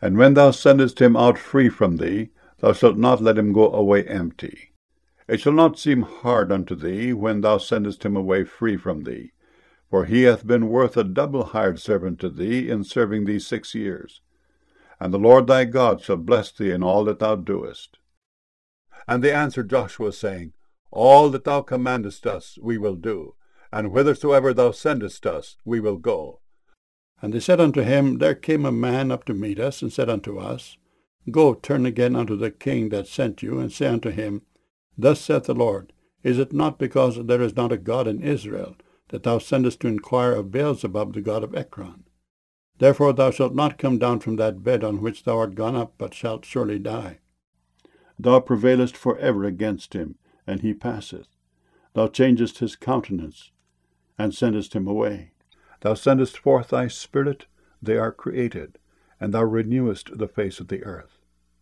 And when thou sendest him out free from thee, thou shalt not let him go away empty. It shall not seem hard unto thee when thou sendest him away free from thee, for he hath been worth a double hired servant to thee in serving thee 6 years. And the Lord thy God shall bless thee in all that thou doest. And they answered Joshua, saying, All that thou commandest us we will do, and whithersoever thou sendest us we will go. And they said unto him, There came a man up to meet us, and said unto us, Go, turn again unto the king that sent you, and say unto him, Thus saith the Lord, Is it not because there is not a God in Israel, that thou sendest to inquire of Beelzebub the god of Ekron? Therefore thou shalt not come down from that bed on which thou art gone up, but shalt surely die. Thou prevailest for ever against him, and he passeth. Thou changest his countenance, and sendest him away. Thou sendest forth thy spirit, they are created, and thou renewest the face of the earth.